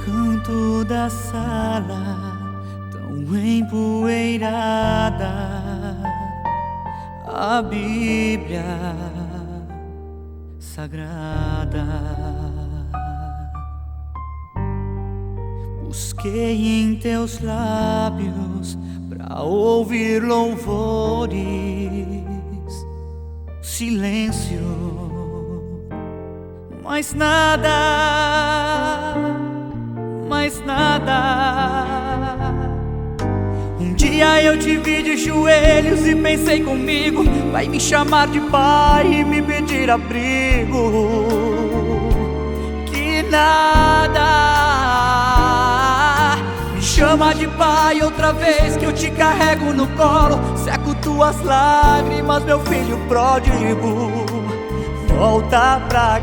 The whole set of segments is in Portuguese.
canto da sala, tão empoeirada, a Bíblia Sagrada. Busquei em teus lábios pra ouvir louvores, silêncio, mais nada, mais nada. Um dia eu te vi de joelhos e pensei comigo, vai me chamar de pai e me pedir abrigo. Que nada, me chama de pai outra vez que eu te carrego no colo, seco tuas lágrimas, meu filho pródigo. Volta pra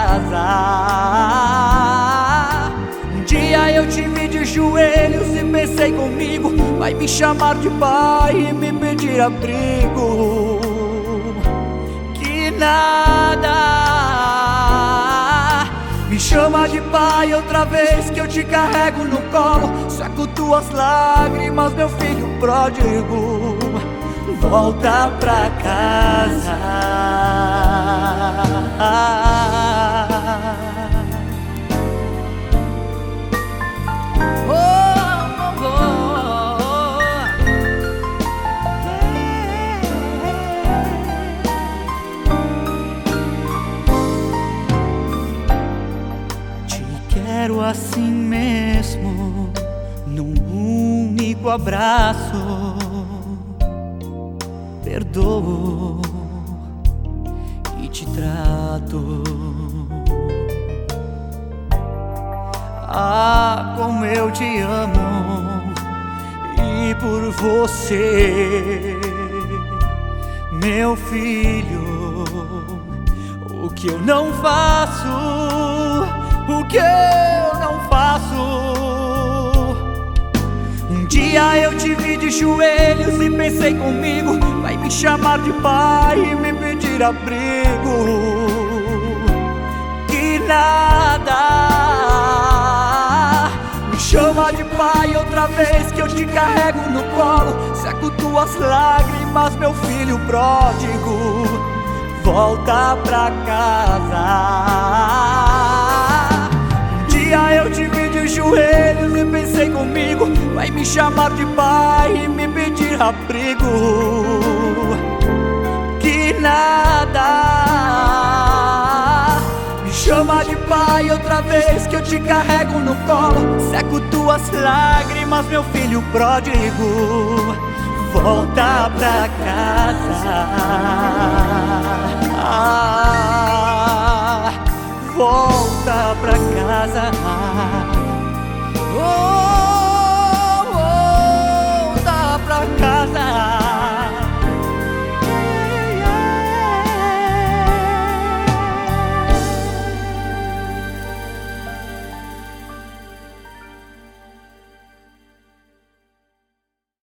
casa. Um dia eu te vi de joelhos e pensei comigo, vai me chamar de pai e me pedir abrigo. Que nada, me chama de pai outra vez que eu te carrego no colo, seco tuas lágrimas, meu filho pródigo. Volta pra casa. Te quero assim mesmo, num único abraço. Perdoo e te trato. Ah, como eu te amo, e por você, meu filho, o que eu não faço, o que eu não faço. Um dia eu te vi de joelhos e pensei comigo, vai me chamar de pai e me pedir abrigo. Que nada, me chama de pai outra vez que eu te carrego no colo, seco tuas lágrimas, meu filho pródigo. Volta pra casa. Um dia eu te vi de joelhos e pensei comigo, vai me chamar de pai e me pedir abrigo. Que nada, me chama de pai outra vez que eu te carrego no colo, seco tuas lágrimas, meu filho pródigo. Volta pra casa.